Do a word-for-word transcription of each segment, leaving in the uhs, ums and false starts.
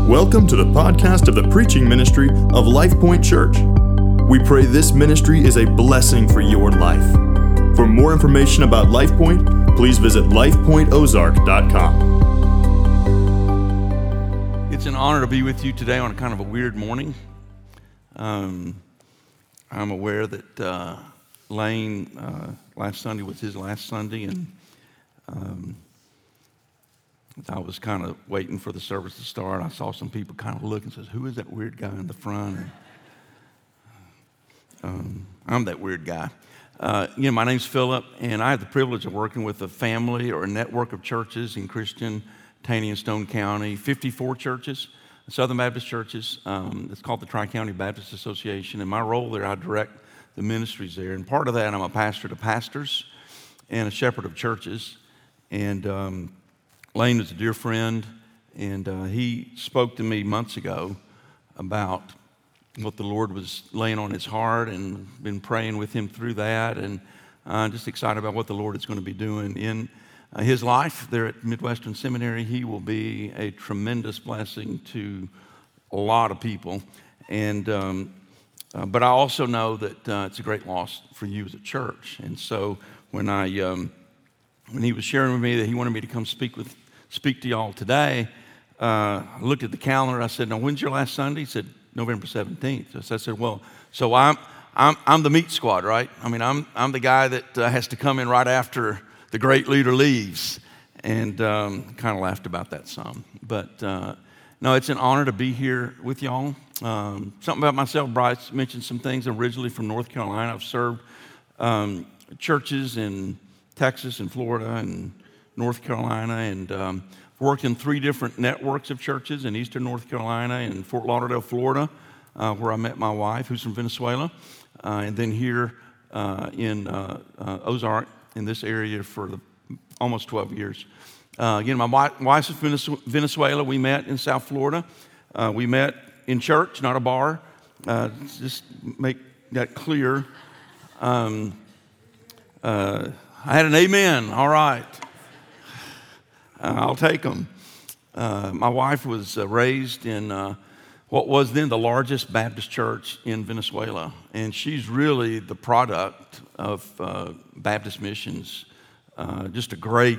Welcome to the podcast of the preaching ministry of Life Point Church. We pray this ministry is a blessing for your life. For more information about Life Point, please visit life point ozark dot com. It's an honor to be with you today on a kind of a weird morning. Um, I'm aware that uh, Lane, uh, last Sunday was his last Sunday, and um, I was kind of waiting for the service to start. I saw some people kind of look and says, "Who is that weird guy in the front?" And, um, I'm that weird guy. Uh, you know, my name's Philip, and I have the privilege of working with a family or a network of churches in Christian, Taney, and Stone County, fifty-four churches, Southern Baptist churches. Um, it's called the Tri-County Baptist Association, and my role there, I direct the ministries there. And part of that, I'm a pastor to pastors and a shepherd of churches. And um, Lane is a dear friend, and uh, he spoke to me months ago about what the Lord was laying on his heart, and been praying with him through that, and uh, just excited about what the Lord is going to be doing in uh, his life there at Midwestern Seminary. He will be a tremendous blessing to a lot of people, and um, uh, but I also know that uh, it's a great loss for you as a church. And so when I um, when he was sharing with me that he wanted me to come speak with speak to y'all today, uh, I looked at the calendar. I said, "Now, when's your last Sunday?" He said, "November seventeenth. So I said, "Well, so I'm I'm I'm the meat squad, right? I mean, I'm I'm the guy that uh, has to come in right after the great leader leaves." And um, kind of laughed about that some. But uh, no, it's an honor to be here with y'all. Um, something about myself, Bryce mentioned some things. Originally from North Carolina. I've served um, churches in Texas and Florida and North Carolina, and um, worked in three different networks of churches in Eastern North Carolina and Fort Lauderdale, Florida, uh, where I met my wife, who's from Venezuela, uh, and then here uh, in uh, uh, Ozark, in this area for the, almost twelve years. Uh, again, my wife, wife's from Venezuela. We met in South Florida. Uh, we met in church, not a bar. Uh, just make that clear. Um, uh, I had an amen. All right. Uh, I'll take them. Uh, my wife was uh, raised in uh, what was then the largest Baptist church in Venezuela, and she's really the product of uh, Baptist missions. Uh, just a great,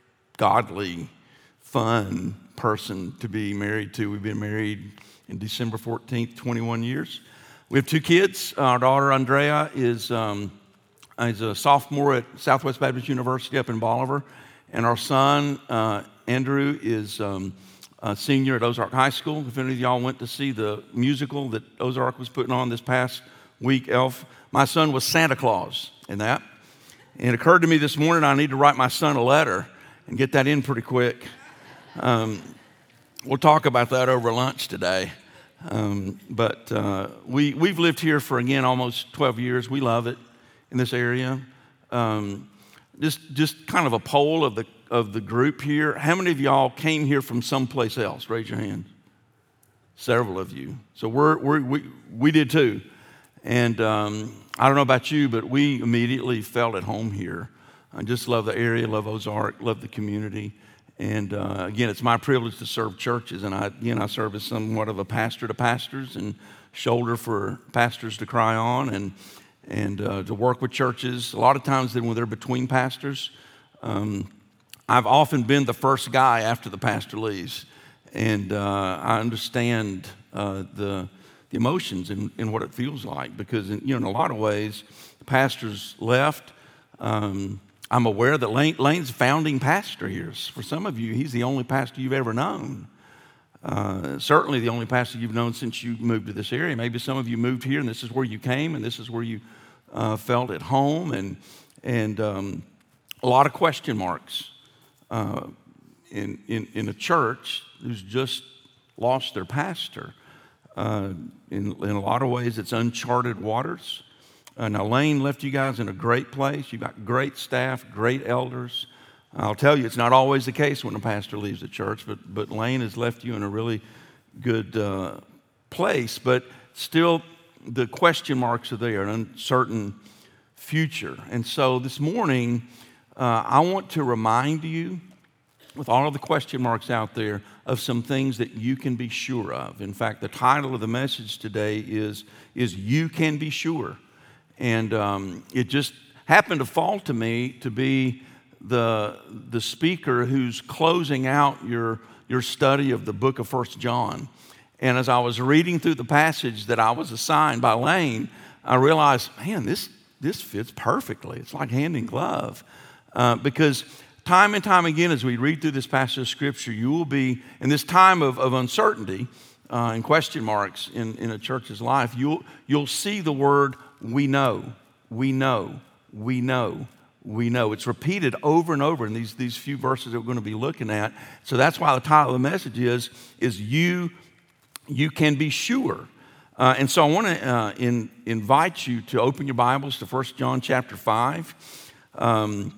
godly, fun person to be married to. We've been married in December fourteenth, twenty-one years. We have two kids. Our daughter, Andrea, is, um, is a sophomore at Southwest Baptist University up in Bolivar. And our son, uh, Andrew, is um, a senior at Ozark High School. If any of y'all went to see the musical that Ozark was putting on this past week, Elf, my son was Santa Claus in that. And it occurred to me this morning I need to write my son a letter and get that in pretty quick. Um, we'll talk about that over lunch today. Um, but uh, we, we've lived here for, again, almost twelve years. We love it in this area. Um, Just, just kind of a poll of the of the group here. How many of y'all came here from someplace else? Raise your hand. Several of you. So we're, we're we we did too. And um, I don't know about you, but we immediately felt at home here. I just love the area, love Ozark, love the community. And uh, again, it's my privilege to serve churches. And I again, I serve as somewhat of a pastor to pastors and shoulder for pastors to cry on, and. and uh, to work with churches. A lot of times then when they're between pastors, um, I've often been the first guy after the pastor leaves. And uh, I understand uh, the, the emotions and, and what it feels like, because in, you know, in a lot of ways, the pastors left. Um, I'm aware that Lane, Lane's founding pastor here. For some of you, he's the only pastor you've ever known. Uh, certainly the only pastor you've known since you moved to this area. Maybe some of you moved here and this is where you came and this is where you uh, felt at home, and and um, a lot of question marks uh, in, in in a church who's just lost their pastor. Uh, in, in a lot of ways, it's uncharted waters. Uh, now, Lane left you guys in a great place. You've got great staff, great elders. I'll tell you, it's not always the case when a pastor leaves the church, but but Lane has left you in a really good uh, place. But still, the question marks are there, an uncertain future. And so this morning, uh, I want to remind you, with all of the question marks out there, of some things that you can be sure of. In fact, the title of the message today is, is You Can Be Sure. And um, it just happened to fall to me to be the, the speaker who's closing out your, your study of the book of First John. And as I was reading through the passage that I was assigned by Lane, I realized, man, this, this fits perfectly. It's like hand in glove. Uh, because time and time again, as we read through this passage of Scripture, you will be, in this time of, of uncertainty uh, and question marks in, in a church's life, you'll, you'll see the word we know, we know, we know, we know. It's repeated over and over in these, these few verses that we're going to be looking at. So that's why the title of the message is, is you, you can be sure. Uh, and so I want to uh, in, invite you to open your Bibles to First John chapter five. Um,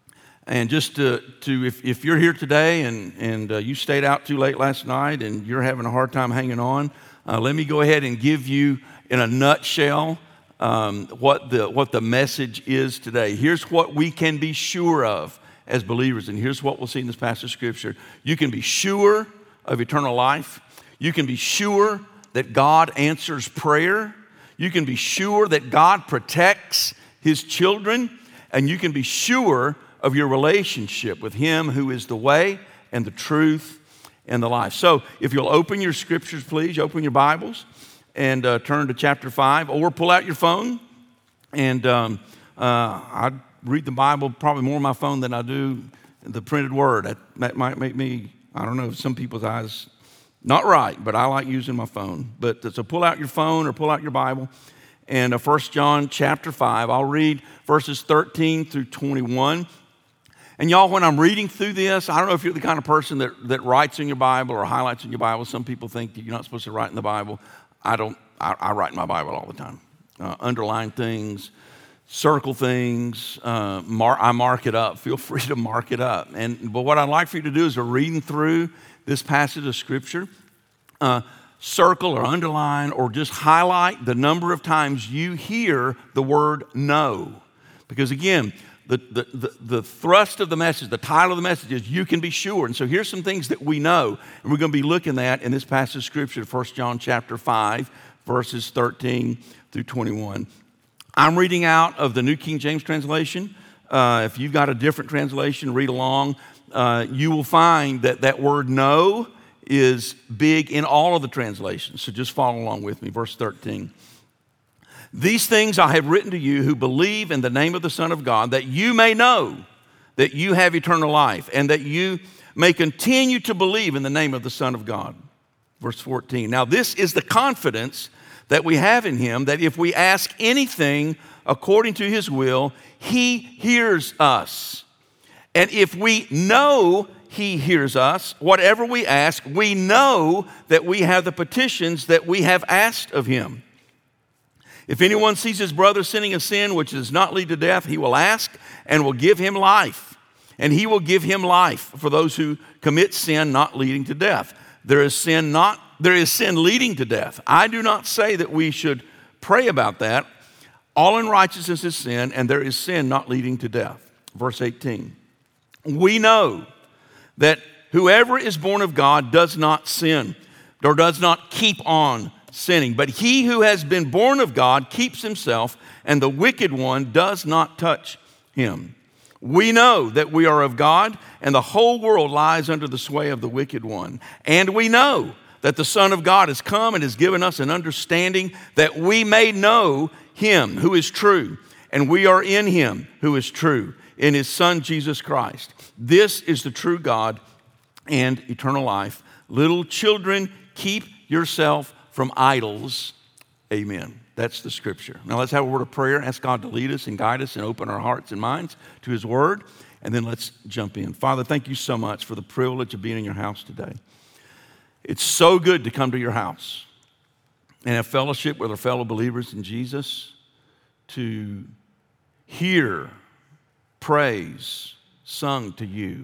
and just to, to if, if you're here today and, and uh, you stayed out too late last night and you're having a hard time hanging on, uh, let me go ahead and give you in a nutshell um, what, the, what the message is today. Here's what we can be sure of as believers, and here's what we'll see in this passage of Scripture. You can be sure of eternal life. You can be sure that God answers prayer. You can be sure that God protects His children. And you can be sure of your relationship with Him who is the way and the truth and the life. So if you'll open your scriptures, please, open your Bibles and uh, turn to chapter five, or pull out your phone. And um, uh, I read the Bible probably more on my phone than I do the printed word. That, that might make me, I don't know, some people's eyes not right, but I like using my phone. But so pull out your phone or pull out your Bible. And uh, First John chapter five, I'll read verses thirteen through twenty-one. And y'all, when I'm reading through this, I don't know if you're the kind of person that, that writes in your Bible or highlights in your Bible. Some people think that you're not supposed to write in the Bible. I don't. I, I write in my Bible all the time. Uh, underline things, circle things. Uh, mar- I mark it up. Feel free to mark it up. And but what I'd like for you to do is we're reading through this passage of Scripture, uh, circle or underline or just highlight the number of times you hear the word no. Because again, the, the, the, the thrust of the message, the title of the message is you can be sure. And so here's some things that we know, and we're going to be looking at in this passage of Scripture, First John chapter five, verses thirteen through twenty-one. I'm reading out of the New King James translation. Uh, if you've got a different translation, read along. Uh, you will find that that word no is big in all of the translations. So just follow along with me. Verse thirteen. These things I have written to you who believe in the name of the Son of God, that you may know that you have eternal life, and that you may continue to believe in the name of the Son of God. Verse fourteen. Now this is the confidence that we have in Him, that if we ask anything according to His will, He hears us. And if we know He hears us, whatever we ask, we know that we have the petitions that we have asked of Him. If anyone sees his brother sinning a sin which does not lead to death, he will ask and will give him life. And He will give him life for those who commit sin not leading to death. There is sin not, there is sin leading to death. I do not say that we should pray about that. All unrighteousness is sin, and there is sin not leading to death. Verse eighteen. We know that whoever is born of God does not sin, or does not keep on sinning. But he who has been born of God keeps himself, and the wicked one does not touch him. We know that we are of God, and the whole world lies under the sway of the wicked one. And we know that the Son of God has come and has given us an understanding that we may know Him who is true, and we are in Him who is true, in His Son Jesus Christ. This is the true God and eternal life. Little children, keep yourself from idols. Amen. That's the Scripture. Now let's have a word of prayer. Ask God to lead us and guide us and open our hearts and minds to His Word. And then let's jump in. Father, thank you so much for the privilege of being in your house today. It's so good to come to your house and have fellowship with our fellow believers in Jesus, to hear praise sung to you,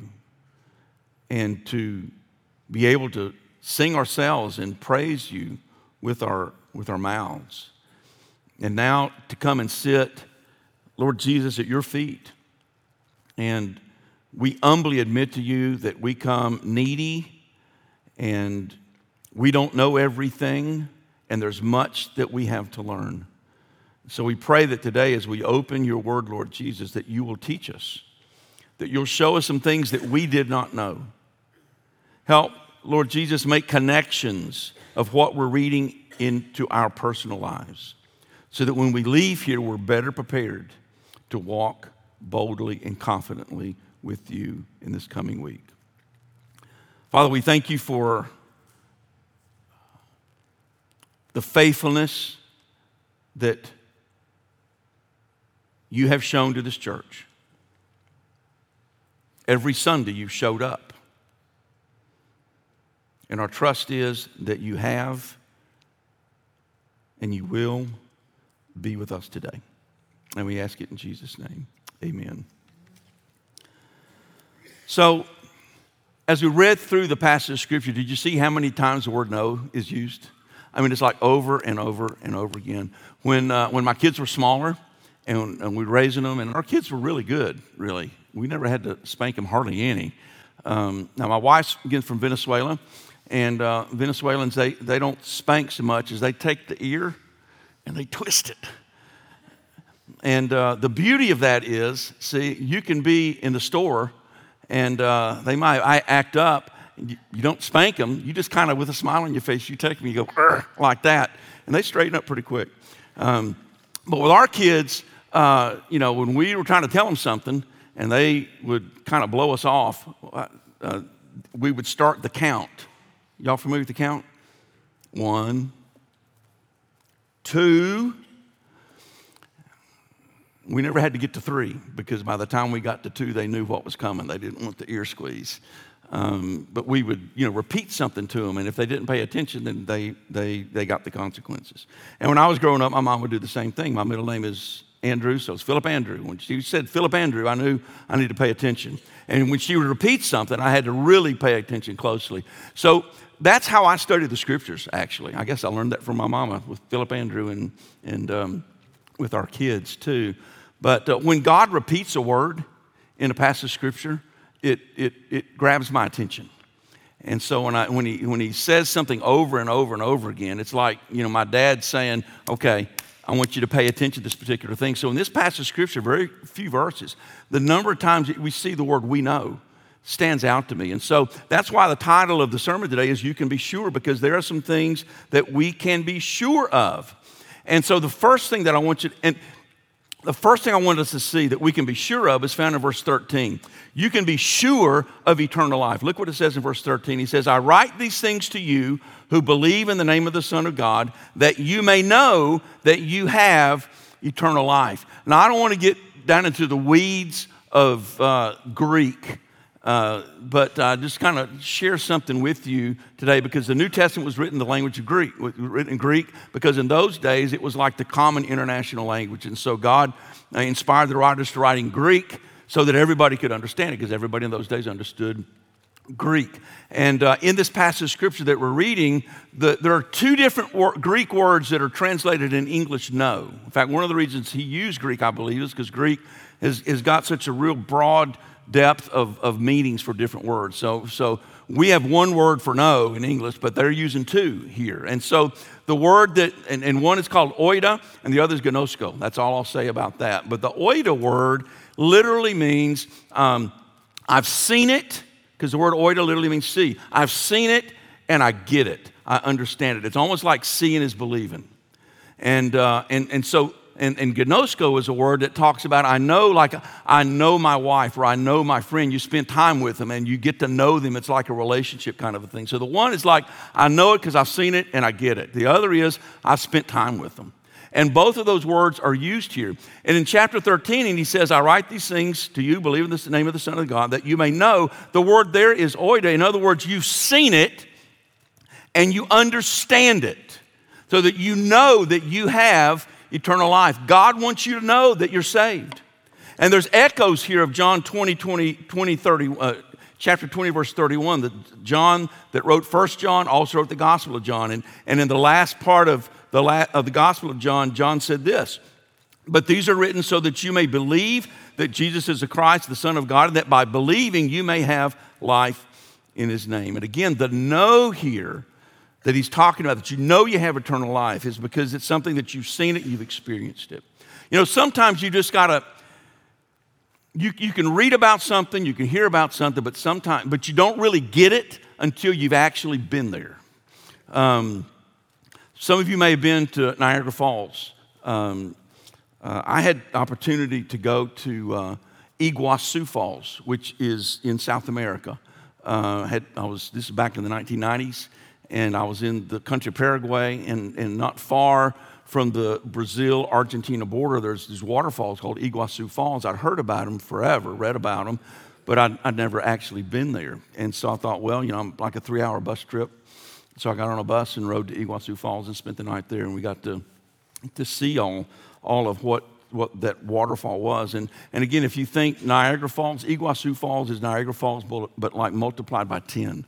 and to be able to sing ourselves and praise you with our, with our mouths. And now to come and sit, Lord Jesus, at your feet. And we humbly admit to you that we come needy And we don't know everything, and there's much that we have to learn. So we pray that today as we open your word, Lord Jesus, that you will teach us, that you'll show us some things that we did not know. Help, Lord Jesus, make connections of what we're reading into our personal lives so that when we leave here, we're better prepared to walk boldly and confidently with you in this coming week. Father, we thank you for the faithfulness that you have shown to this church. Every Sunday you showed up. And our trust is that you have and you will be with us today. And we ask it in Jesus' name. Amen. So, as we read through the passage of Scripture, did you see how many times the word no is used? I mean, it's like over and over and over again. When uh, when my kids were smaller and, and we were raising them, and our kids were really good, really. We never had to spank them hardly any. Um, now, my wife's again from Venezuela, and uh, Venezuelans, they, they don't spank so much as they take the ear and they twist it. And uh, the beauty of that is, see, you can be in the store and uh, they might I act up. You, you don't spank them. You just kind of, with a smile on your face, you take them, you go, like that. And they straighten up pretty quick. Um, but with our kids, uh, you know, when we were trying to tell them something and they would kind of blow us off, uh, we would start the count. Y'all familiar with the count? One, two. We never had to get to three because by the time we got to two, they knew what was coming. They didn't want the ear squeeze. Um, but we would, you know, repeat something to them, and if they didn't pay attention, then they they they got the consequences. And when I was growing up, my mom would do the same thing. My middle name is Andrew, so it's Philip Andrew. When she said Philip Andrew, I knew I needed to pay attention. And when she would repeat something, I had to really pay attention closely. So that's how I studied the Scriptures, actually. I guess I learned that from my mama with Philip Andrew and and um, with our kids too. But uh, when God repeats a word in a passage of Scripture, it it it grabs my attention. And so when I when he when he says something over and over and over again, it's like, you know, my dad saying, okay, I want you to pay attention to this particular thing. So in this passage of Scripture, very few verses, the number of times that we see the word we know stands out to me. And so that's why the title of the sermon today is You Can Be Sure, because there are some things that we can be sure of. And so the first thing that I want you to, and the first thing I want us to see that we can be sure of is found in verse thirteen. You can be sure of eternal life. Look what it says in verse thirteen. He says, I write these things to you who believe in the name of the Son of God, that you may know that you have eternal life. Now, I don't want to get down into the weeds of uh, Greek, uh, but uh, just kind of share something with you today, because the New Testament was written in the language of Greek, written in Greek, because in those days it was like the common international language. And so God uh, inspired the writers to write in Greek so that everybody could understand it, because everybody in those days understood Greek. And uh, in this passage of Scripture that we're reading, the, there are two different wor- Greek words that are translated in English no. In fact, one of the reasons he used Greek, I believe, is because Greek has, has got such a real broad depth of, of meanings for different words. So, so we have one word for no in English, but they're using two here. And so the word that, and, and one is called oida, and the other is gnosko. That's all I'll say about that. But the oida word literally means, um, I've seen it, because the word oida literally means see. I've seen it and I get it. I understand it. It's almost like seeing is believing. And uh, and and so and, and gnosko is a word that talks about I know, like I know my wife or I know my friend. You spend time with them and you get to know them. It's like a relationship kind of a thing. So the one is like I know it because I've seen it and I get it. The other is I've spent time with them. And both of those words are used here. And in chapter thirteen, and he says, I write these things to you, believe in the name of the Son of God, that you may know. The word there is oida. In other words, you've seen it and you understand it, so that you know that you have eternal life. God wants you to know that you're saved. And there's echoes here of John twenty, twenty, twenty, thirty, uh, chapter twenty, verse thirty-one. That John that wrote First John also wrote the Gospel of John. And, and in the last part of The la- of the Gospel of John, John said this, but these are written so that you may believe that Jesus is the Christ, the Son of God, and that by believing you may have life in his name. And again, the know here that he's talking about, that you know you have eternal life, is because it's something that you've seen it, you've experienced it. You know, sometimes you just gotta, you, you can read about something, you can hear about something, but sometimes, but you don't really get it until you've actually been there. Um, some of you may have been to Niagara Falls. Um, uh, I had the opportunity to go to uh, Iguazu Falls, which is in South America. Uh, had, I was, this is back in the nineteen nineties. And I was in the country of Paraguay, and, and not far from the Brazil-Argentina border, there's these waterfalls called Iguazu Falls. I'd heard about them forever, read about them, but I'd, I'd never actually been there. And so I thought, well, you know, I'm like a three-hour bus trip. So I got on a bus and rode to Iguazu Falls and spent the night there, and we got to to see all, all of what, what that waterfall was. And, and again, if you think Niagara Falls, Iguazu Falls is Niagara Falls, but like multiplied by ten.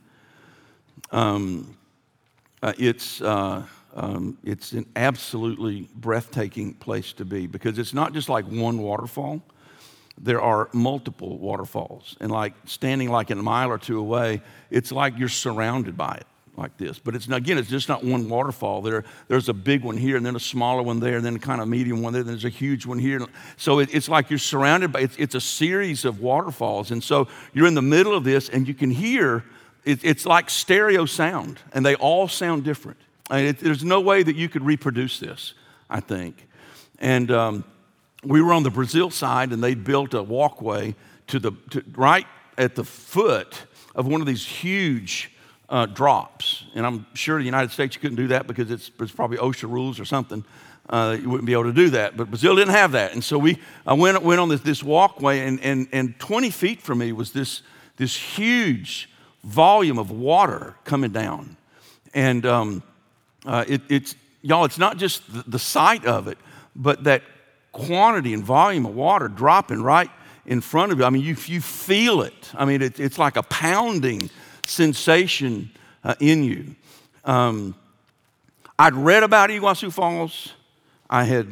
Um, Uh, it's, uh, um, it's an absolutely breathtaking place to be, because it's not just like one waterfall. There are multiple waterfalls. And like standing like a mile or two away, it's like you're surrounded by it like this. But it's, again, it's just not one waterfall. There, there's a big one here, and then a smaller one there, and then a kind of medium one there, and there's a huge one here. So it, it's like you're surrounded by, it's, it's a series of waterfalls. And so you're in the middle of this, and you can hear, it's like stereo sound, and they all sound different. I mean, it, there's no way that you could reproduce this, I think. And um, we were on the Brazil side, and they'd built a walkway to the to, right at the foot of one of these huge uh, drops. And I'm sure in the United States you couldn't do that because it's, it's probably OSHA rules or something. Uh, you wouldn't be able to do that. But Brazil didn't have that. And so we I went went on this, this walkway, and, and, and twenty feet from me was this this huge volume of water coming down. And um, uh, it, it's, y'all, it's not just the, the sight of it, but that quantity and volume of water dropping right in front of you. I mean, you, you feel it. I mean, it, it's like a pounding sensation uh, in you. Um, I'd read about Iguazu Falls. I had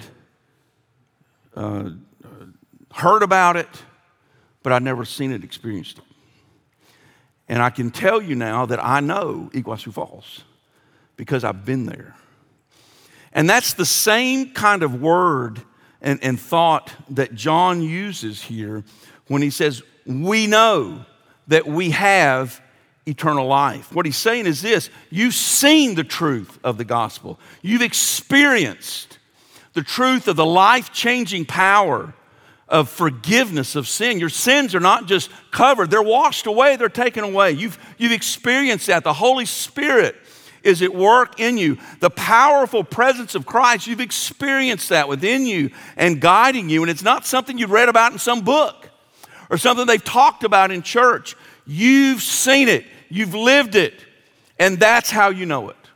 uh, heard about it, but I'd never seen it, experienced it. And I can tell you now that I know Iguazu Falls because I've been there. And that's the same kind of word and, and thought that John uses here when he says, we know that we have eternal life. What he's saying is this: you've seen the truth of the gospel. You've experienced the truth of the life-changing power of forgiveness of sin. Your sins are not just covered, they're washed away, they're taken away. You've, you've experienced that. The Holy Spirit is at work in you. The powerful presence of Christ, you've experienced that within you and guiding you. And it's not something you've read about in some book or something they've talked about in church. You've seen it, you've lived it, and that's how you know it.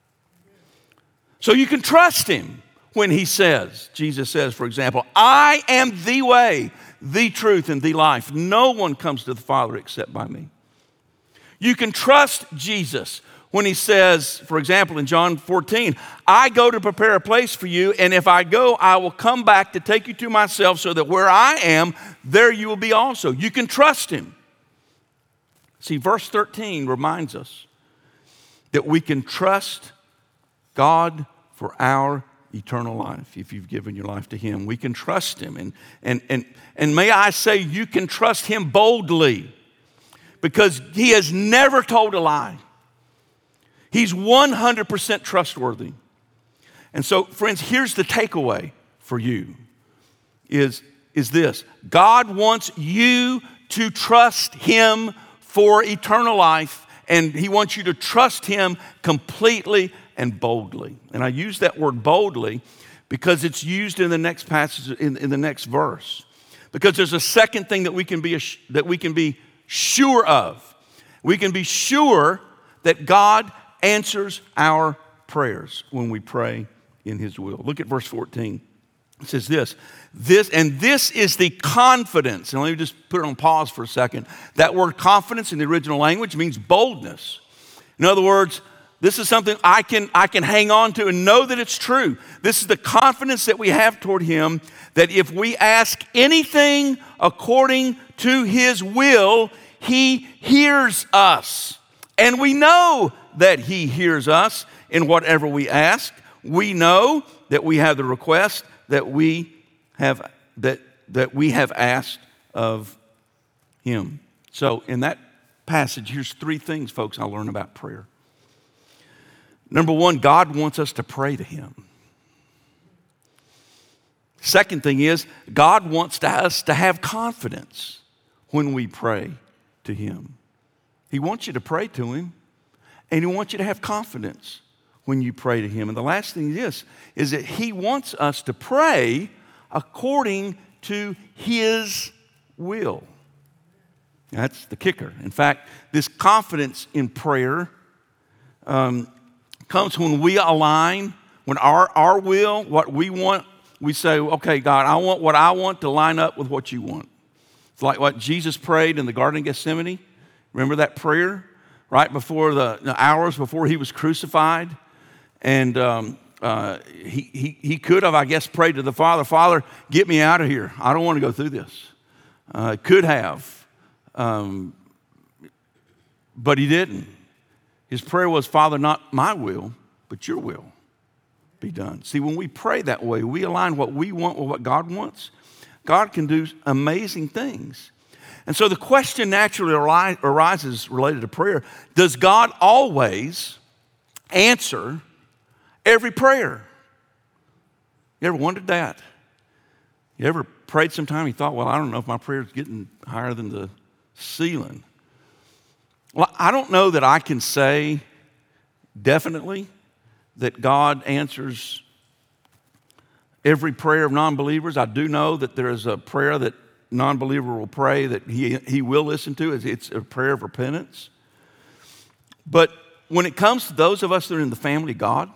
So you can trust him. When he says, Jesus says, for example, I am the way, the truth, and the life. No one comes to the Father except by me. You can trust Jesus when he says, for example, in John fourteen, I go to prepare a place for you, and if I go, I will come back to take you to myself so that where I am, there you will be also. You can trust him. See, verse thirteen reminds us that we can trust God for our eternal life. If you've given your life to him, we can trust him. And, and, and, and may I say, you can trust him boldly, because he has never told a lie. He's one hundred percent trustworthy. And so, friends, here's the takeaway for you is, is this: God wants you to trust him for eternal life, and he wants you to trust him completely and boldly. And I use that word boldly because it's used in the next passage, in, in the next verse. Because there's a second thing that we can be that we can be sure of. We can be sure that God answers our prayers when we pray in his will. Look at verse fourteen. It says this, this, and this is the confidence. And let me just put it on pause for a second. That word confidence in the original language means boldness. In other words, this is something I can, I can hang on to and know that it's true. This is the confidence that we have toward him, that if we ask anything according to his will, he hears us. And we know that he hears us in whatever we ask. We know that we have the request that we have that, that we have asked of him. So in that passage, here's three things, folks, I learned about prayer. Number one, God wants us to pray to him. Second thing is, God wants to, us to have confidence when we pray to him. He wants you to pray to him, and he wants you to have confidence when you pray to him. And the last thing is, is that he wants us to pray according to his will. That's the kicker. In fact, this confidence in prayer um, comes when we align, when our, our will, what we want, we say, okay, God, I want what I want to line up with what you want. It's like what Jesus prayed in the Garden of Gethsemane. Remember that prayer? Right before the, the hours before he was crucified. And um, uh, he, he, he could have, I guess, prayed to the Father, Father, get me out of here. I don't want to go through this. Uh, could have. Um, but he didn't. His prayer was, Father, not my will, but your will be done. See, when we pray that way, we align what we want with what God wants. God can do amazing things. And so the question naturally arises related to prayer. Does God always answer every prayer? You ever wondered that? You ever prayed sometime, you thought, well, I don't know if my prayer is getting higher than the ceiling. Well, I don't know that I can say definitely that God answers every prayer of non-believers. I do know that there is a prayer that non-believer will pray that he, he will listen to. It's a prayer of repentance. But when it comes to those of us that are in the family of God,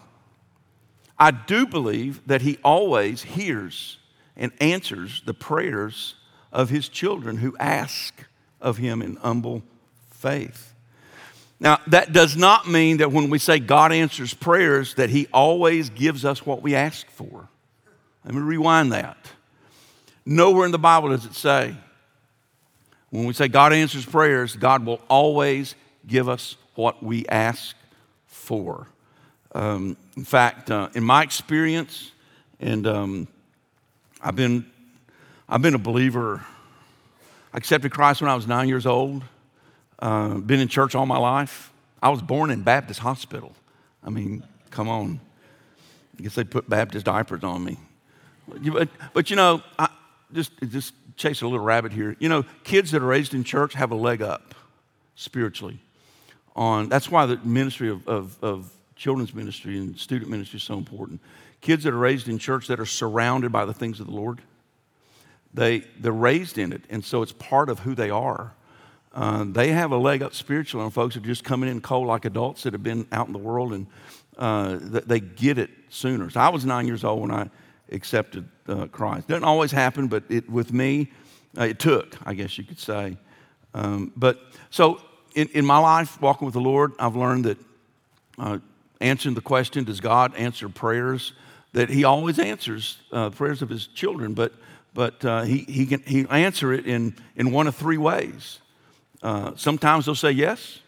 I do believe that he always hears and answers the prayers of his children who ask of him in humble faith. Now, that does not mean that when we say God answers prayers that he always gives us what we ask for. Let me rewind that. Nowhere in the Bible does it say, when we say God answers prayers, God will always give us what we ask for. Um, in fact, uh, in my experience, and um, I've been, I've been a believer. I accepted Christ when I was nine years old. Uh, been in church all my life. I was born in Baptist hospital. I mean, come on. I guess they put Baptist diapers on me. But, but you know, I just, just chase a little rabbit here. You know, kids that are raised in church have a leg up spiritually. On That's why the ministry of, of, of children's ministry and student ministry is so important. Kids that are raised in church that are surrounded by the things of the Lord, they, they're raised in it, and so it's part of who they are. Uh, they have a leg up spiritually on folks who are just coming in cold like adults that have been out in the world, and uh, they get it sooner. So I was nine years old when I accepted uh, Christ. Doesn't always happen, but it, with me, uh, it took, I guess you could say. Um, but so in, in my life, walking with the Lord, I've learned that uh, answering the question, does God answer prayers, that he always answers uh, prayers of his children, but but uh, he he can he answer it in, in one of three ways. Uh, sometimes he'll say yes.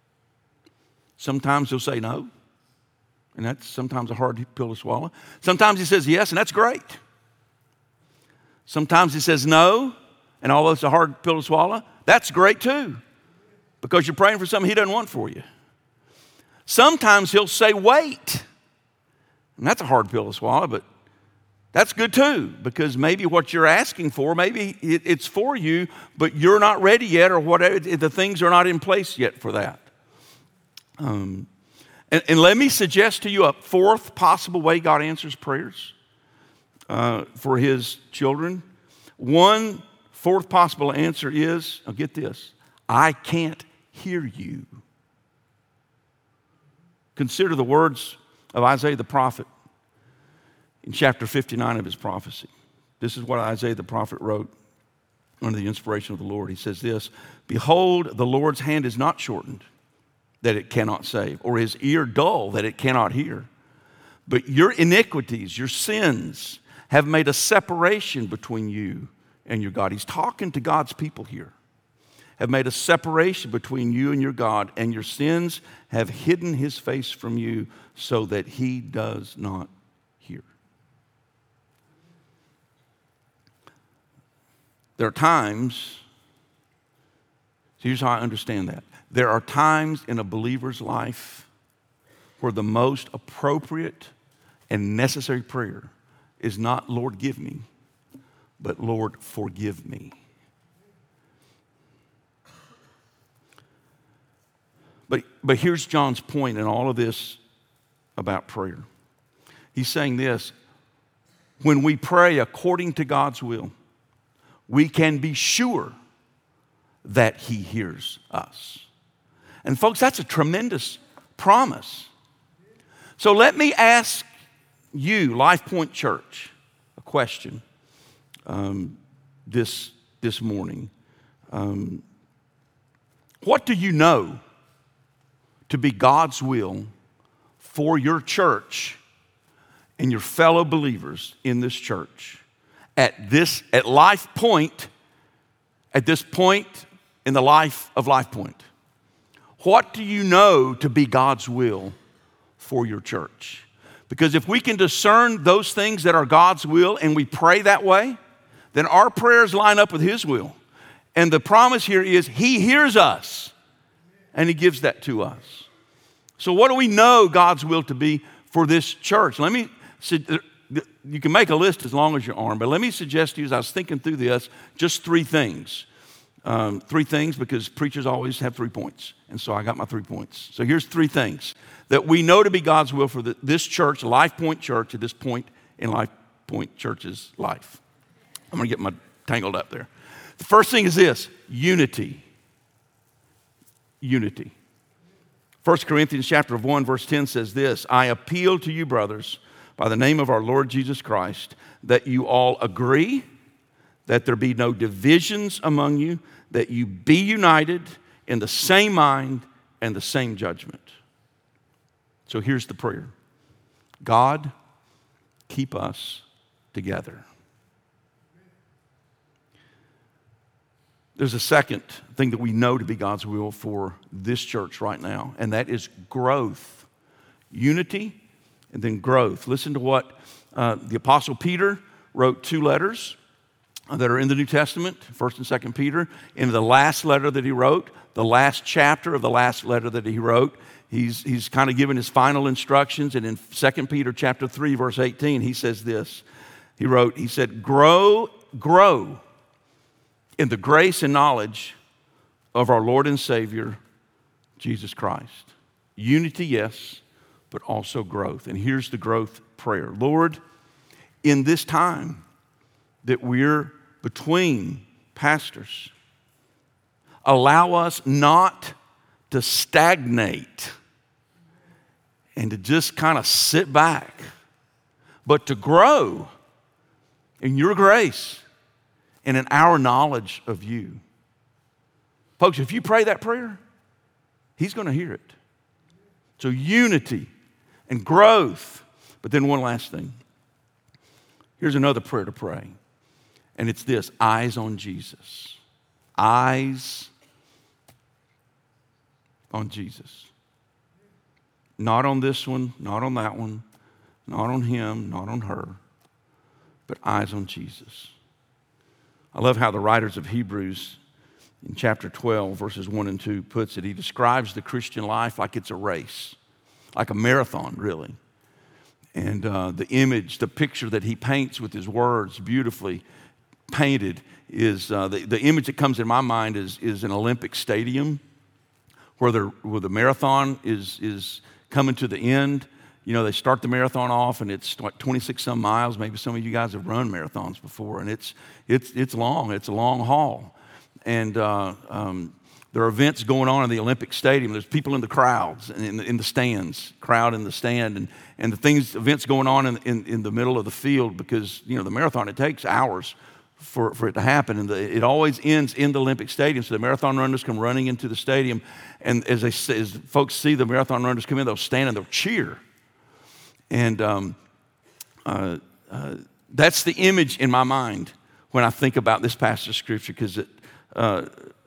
Sometimes he'll say no. And that's sometimes a hard pill to swallow. Sometimes he says yes, and that's great. Sometimes he says no, and although it's a hard pill to swallow, that's great too, because you're praying for something he doesn't want for you. Sometimes he'll say wait, and that's a hard pill to swallow, but that's good too, because maybe what you're asking for, maybe it's for you, but you're not ready yet, or whatever, the things are not in place yet for that. Um, and, and let me suggest to you a fourth possible way God answers prayers uh, for his children. One fourth possible answer is, now get this, I can't hear you. Consider the words of Isaiah the prophet in chapter fifty-nine of his prophecy. This is what Isaiah the prophet wrote under the inspiration of the Lord. He says this, behold, the Lord's hand is not shortened, that it cannot save, or his ear dull, that it cannot hear. But your iniquities, your sins, have made a separation between you and your God. He's talking to God's people here. have made a separation between you and your God, and your sins have hidden his face from you so that he does not hear. There are times, here's how I understand that. There are times in a believer's life where the most appropriate and necessary prayer is not, Lord, give me, but Lord, forgive me. But, but here's John's point in all of this about prayer. He's saying this: when we pray according to God's will, we can be sure that he hears us. And folks, that's a tremendous promise. So let me ask you, Life Point Church, a question um, this, this morning. Um, what do you know to be God's will for your church and your fellow believers in this church at this, at Life Point, at this point in the life of Life Point? What do you know to be God's will for your church? Because if we can discern those things that are God's will and we pray that way, then our prayers line up with his will. And the promise here is he hears us and he gives that to us. So what do we know God's will to be for this church? Let me, you can make a list as long as your arm, but let me suggest to you, as I was thinking through this, just three things. Um, three things, because preachers always have three points. And so I got my three points. So here's three things that we know to be God's will for the, this church, Life Point Church, at this point in Life Point Church's life. I'm going to get my tangled up there. The first thing is this: unity. Unity. First Corinthians chapter one, verse ten says this: I appeal to you, brothers, by the name of our Lord Jesus Christ, that you all agree, that there be no divisions among you, that you be united in the same mind and the same judgment. So here's the prayer: God, keep us together. There's a second thing that we know to be God's will for this church right now, and that is growth. Unity and then growth. Listen to what uh, the Apostle Peter wrote, two letters that are in the New Testament, First and Second Peter. In the last letter that he wrote, the last chapter of the last letter that he wrote, he's, he's kind of given his final instructions. And in Second Peter chapter three, verse eighteen, he says this. He wrote, he said, grow, grow in the grace and knowledge of our Lord and Savior, Jesus Christ. Unity, yes, but also growth. And here's the growth prayer. Lord, in this time that we're between pastors, allow us not to stagnate and to just kind of sit back, but to grow in your grace and in our knowledge of you. Folks, if you pray that prayer, he's going to hear it. So unity and growth. But then one last thing. Here's another prayer to pray. And it's this: eyes on Jesus. Eyes on Jesus. Not on this one, not on that one, not on him, not on her, but eyes on Jesus. I love how the writers of Hebrews in chapter twelve, verses one and two puts it. He describes the Christian life like it's a race, like a marathon, really. And uh, the image, the picture that he paints with his words, beautifully painted, is uh, the, the image that comes in my mind is, is an Olympic stadium where the, where the marathon is, is coming to the end. You know, they start the marathon off and it's like twenty-six some miles. Maybe some of you guys have run marathons before, and it's it's it's long. It's a long haul. And uh, um, there are events going on in the Olympic Stadium. There's people in the crowds, and in the, in the stands, crowd in the stand, and, and the things, events going on in, in, in the middle of the field, because, you know, the marathon, it takes hours for, for it to happen. And the, it always ends in the Olympic Stadium. So the marathon runners come running into the stadium, and as, they, as folks see the marathon runners come in, they'll stand and they'll cheer. And um, uh, uh, that's the image in my mind when I think about this passage of Scripture, because it, uh,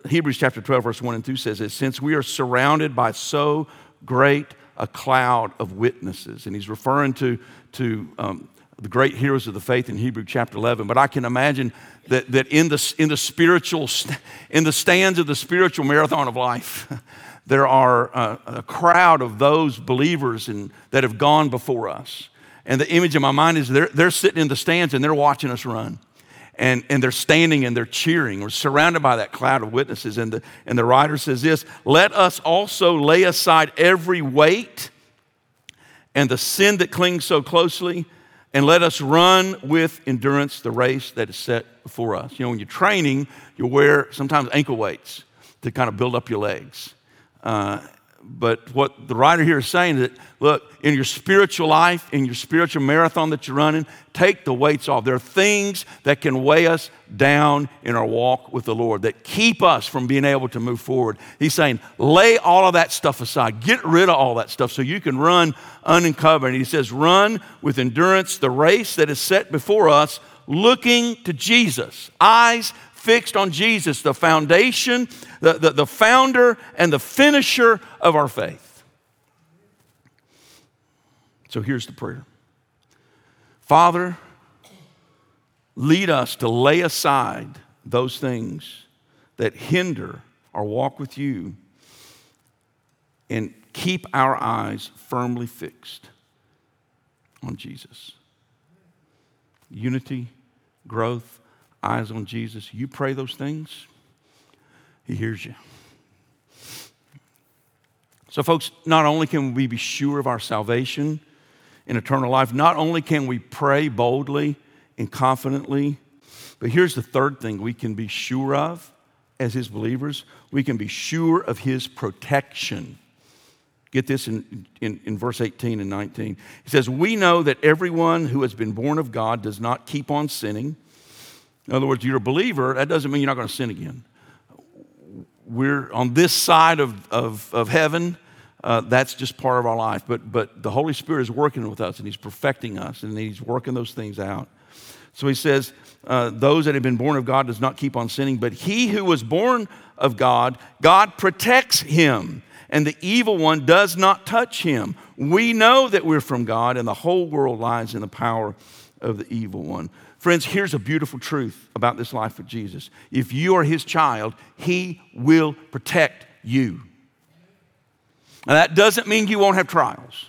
Hebrews chapter twelve, verse one and two says this, since we are surrounded by so great a cloud of witnesses. And he's referring to, to um, the great heroes of the faith in Hebrews chapter eleven. But I can imagine that, that in, the, in, the spiritual, in the stands of the spiritual marathon of life, there are a, a crowd of those believers in, that have gone before us. And the image in my mind is they're, they're sitting in the stands and they're watching us run. And, and they're standing and they're cheering. We're surrounded by that cloud of witnesses. And the, and the writer says this, let us also lay aside every weight and the sin that clings so closely, and let us run with endurance the race that is set before us. You know, when you're training, you wear sometimes ankle weights to kind of build up your legs. Uh, But what the writer here is saying is that, look, in your spiritual life, in your spiritual marathon that you're running, take the weights off. There are things that can weigh us down in our walk with the Lord, that keep us from being able to move forward. He's saying, lay all of that stuff aside. Get rid of all that stuff so you can run unencumbered. And he says, run with endurance the race that is set before us, looking to Jesus. Eyes fixed on Jesus, the foundation, the, the, the founder and the finisher of our faith. So here's the prayer. Father, lead us to lay aside those things that hinder our walk with you and keep our eyes firmly fixed on Jesus. Unity, growth, eyes on Jesus. You pray those things, he hears you. So folks, not only can we be sure of our salvation in eternal life, not only can we pray boldly and confidently, but here's the third thing we can be sure of as his believers. We can be sure of his protection. Get this in, in, in verse eighteen and nineteen. He says, we know that everyone who has been born of God does not keep on sinning. In other words, you're a believer, that doesn't mean you're not going to sin again. We're on this side of, of, of heaven, uh, that's just part of our life. But, but the Holy Spirit is working with us, and he's perfecting us, and he's working those things out. So he says, uh, those that have been born of God does not keep on sinning, but he who was born of God, God protects him, and the evil one does not touch him. We know that we're from God, and the whole world lies in the power of the evil one. Friends, here's a beautiful truth about this life with Jesus. If you are his child, he will protect you. Now, that doesn't mean you won't have trials.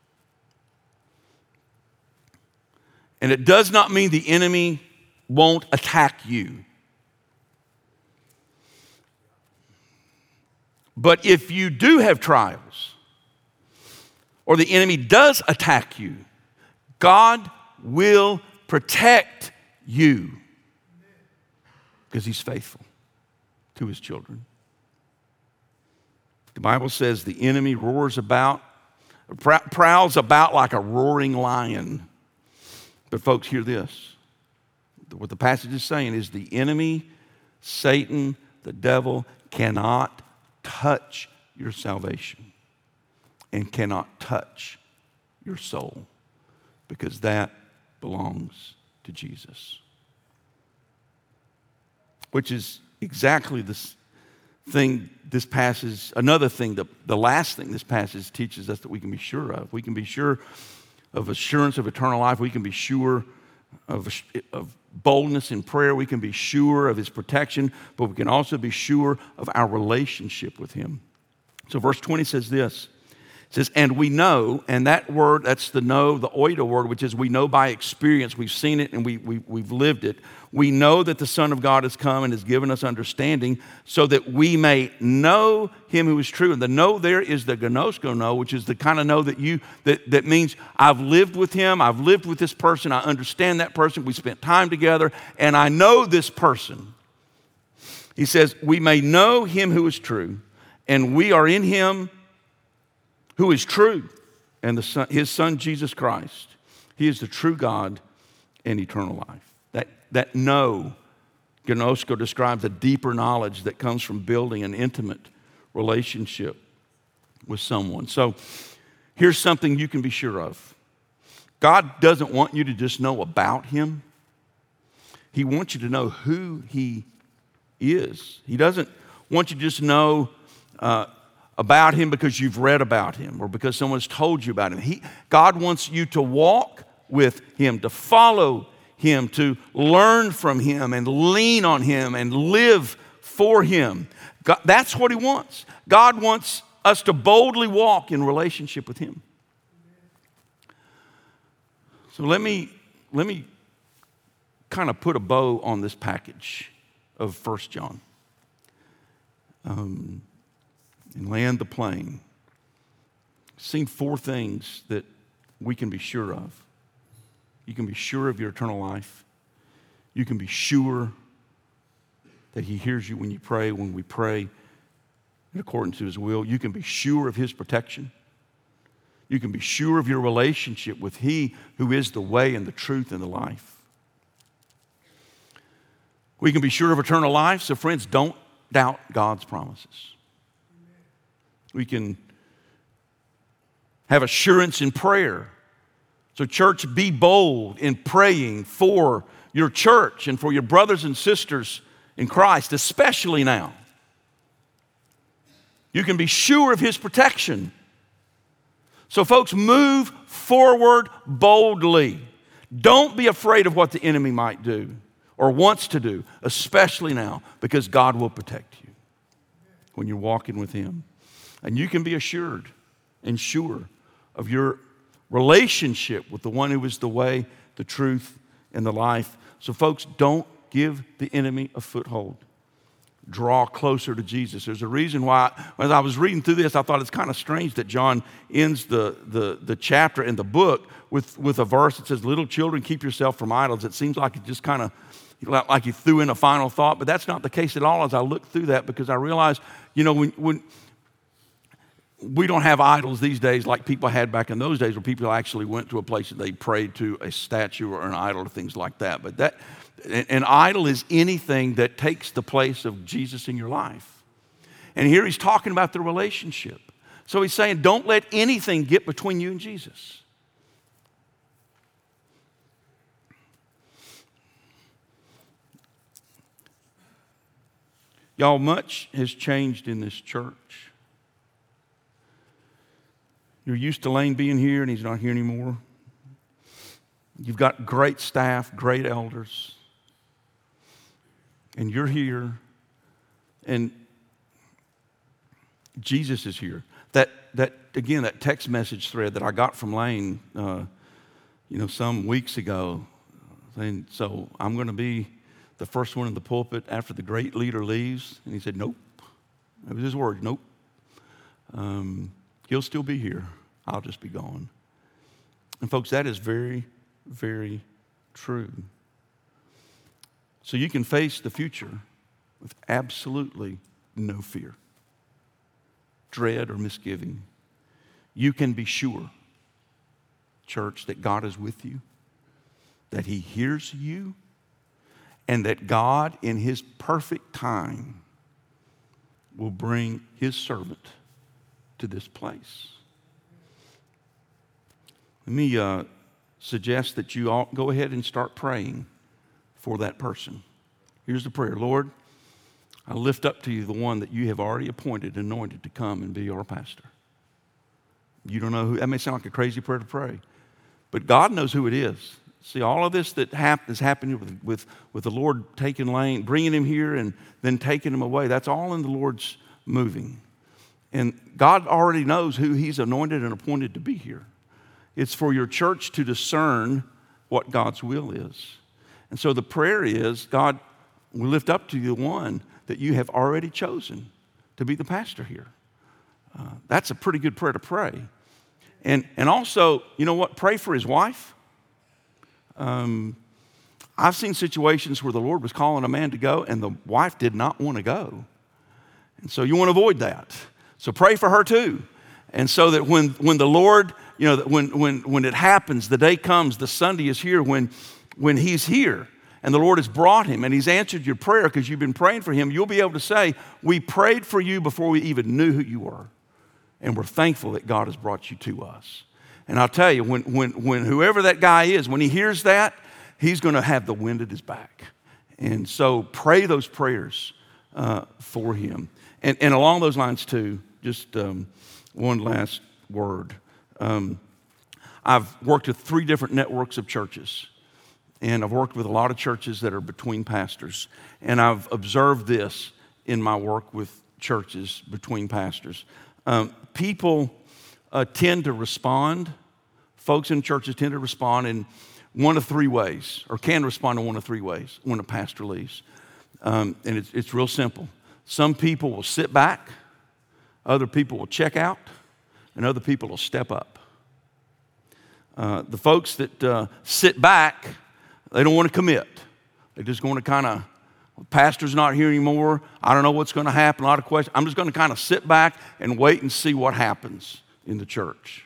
And it does not mean the enemy won't attack you. But if you do have trials, or the enemy does attack you, God will protect you because he's faithful to his children. The Bible says the enemy roars about, prowls about like a roaring lion. But folks, hear this. What the passage is saying is the enemy, Satan, the devil, cannot touch your salvation and cannot touch your soul because that belongs to Jesus. Which is exactly this thing this passage, another thing, the, the last thing this passage teaches us that we can be sure of. We can be sure of assurance of eternal life. We can be sure of, of boldness in prayer. We can be sure of his protection, but we can also be sure of our relationship with him. So verse twenty says this. It says, and we know, and that word, that's the know, the oida word, which is we know by experience. We've seen it and we, we, we've lived it. We know that the Son of God has come and has given us understanding so that we may know him who is true. And the know there is the gnosko know, which is the kind of know that you, that, that means I've lived with him, I've lived with this person, I understand that person, we spent time together, and I know this person. He says, we may know him who is true, and we are in him who is true, and the son, his Son, Jesus Christ. He is the true God and eternal life. That, that know, gnosko describes a deeper knowledge that comes from building an intimate relationship with someone. So here's something you can be sure of. God doesn't want you to just know about him. He wants you to know who he is. He doesn't want you to just know uh, about him because you've read about him or because someone's told you about him. He, God wants you to walk with him, to follow him, to learn from him and lean on him and live for him. God, that's what he wants. God wants us to boldly walk in relationship with him. So let me, let me kind of put a bow on this package of First John um, and land the plane. Seen four things that we can be sure of. You can be sure of your eternal life. You can be sure that he hears you when you pray, when we pray in accordance to his will. You can be sure of his protection. You can be sure of your relationship with he who is the way and the truth and the life. We can be sure of eternal life. So friends, don't doubt God's promises. We can have assurance in prayer. So church, be bold in praying for your church and for your brothers and sisters in Christ, especially now. You can be sure of his protection. So folks, move forward boldly. Don't be afraid of what the enemy might do or wants to do, especially now, because God will protect you when you're walking with him. And you can be assured and sure of your relationship with the one who is the way, the truth, and the life. So folks, don't give the enemy a foothold. Draw closer to Jesus. There's a reason why, as I was reading through this, I thought it's kind of strange that John ends the, the, the chapter in the book with, with a verse that says, little children, keep yourself from idols. It seems like it just kind of, like he threw in a final thought, but that's not the case at all as I looked through that, because I realized, you know, when, when we don't have idols these days like people had back in those days where people actually went to a place that they prayed to a statue or an idol or things like that. But that, an idol is anything that takes the place of Jesus in your life. And here he's talking about the relationship. So he's saying, don't let anything get between you and Jesus. Y'all, much has changed in this church. You're used to Lane being here, and he's not here anymore. You've got great staff, great elders. And you're here, and Jesus is here. That, that again, that text message thread that I got from Lane, uh, you know, some weeks ago, saying, so I'm going to be the first one in the pulpit after the great leader leaves. And he said, nope. That was his word, nope. Um, he'll still be here. I'll just be gone. And folks, that is very, very true. So you can face the future with absolutely no fear, dread, or misgiving. You can be sure, church, that God is with you, that he hears you, and that God, in his perfect time, will bring his servant to this place. Let me uh, suggest that you all go ahead and start praying for that person. Here's the prayer. Lord, I lift up to you the one that you have already appointed, anointed to come and be our pastor. You don't know who, that may sound like a crazy prayer to pray, but God knows who it is. See, all of this that hap- is happening with, with, with the Lord taking Lane, bringing him here and then taking him away, that's all in the Lord's moving. And God already knows who he's anointed and appointed to be here. It's for your church to discern what God's will is. And so the prayer is, God, we lift up to you the one that you have already chosen to be the pastor here. Uh, that's a pretty good prayer to pray. And, and also, you know what? Pray for his wife. Um, I've seen situations where the Lord was calling a man to go and the wife did not want to go. And so you want to avoid that. So pray for her too. And so that when, when the Lord, you know, when, when, when it happens, the day comes, the Sunday is here when, when he's here and the Lord has brought him and he's answered your prayer because you've been praying for him, you'll be able to say, we prayed for you before we even knew who you were. And we're thankful that God has brought you to us. And I'll tell you, when, when, when whoever that guy is, when he hears that, he's going to have the wind at his back. And so pray those prayers uh, for him. And, and along those lines too, just um, one last word. Um, I've worked with three different networks of churches, and I've worked with a lot of churches that are between pastors. And I've observed this in my work with churches between pastors. Um, people uh, tend to respond, folks in churches tend to respond in one of three ways, or can respond in one of three ways when a pastor leaves. Um, and it's, it's real simple. Some people will sit back, other people will check out, and other people will step up. Uh, the folks that uh, sit back, they don't want to commit. They're just going to kind of, pastor's not here anymore. I don't know what's going to happen. A lot of questions. I'm just going to kind of sit back and wait and see what happens in the church.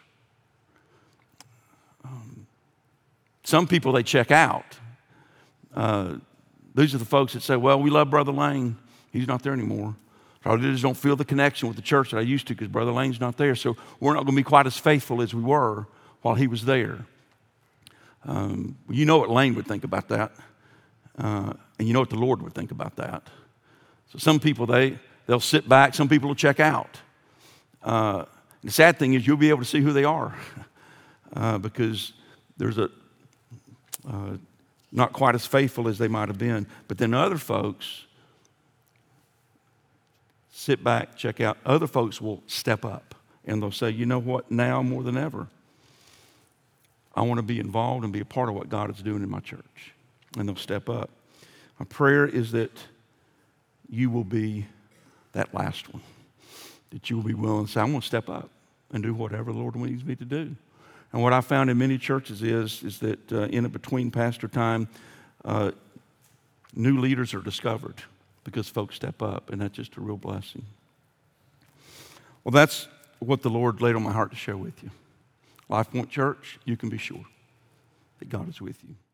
Um, some people, they check out. Uh, these are the folks that say, well, we love Brother Lane. He's not there anymore. I just don't feel the connection with the church that I used to because Brother Lane's not there. So we're not going to be quite as faithful as we were while he was there. Um, you know what Lane would think about that. Uh, and you know what the Lord would think about that. So some people, they, they'll sit back. Some people will check out. Uh, the sad thing is you'll be able to see who they are uh, because there's a uh, not quite as faithful as they might have been. But then other folks sit back, check out. Other folks will step up and they'll say, you know what, now more than ever, I want to be involved and be a part of what God is doing in my church. And they'll step up. My prayer is that you will be that last one, that you will be willing to say, I'm going to step up and do whatever the Lord needs me to do. And what I found in many churches is, is that uh, in a between pastor time, uh, new leaders are discovered because folks step up, and that's just a real blessing. Well, that's what the Lord laid on my heart to share with you. Life Point Church, you can be sure that God is with you.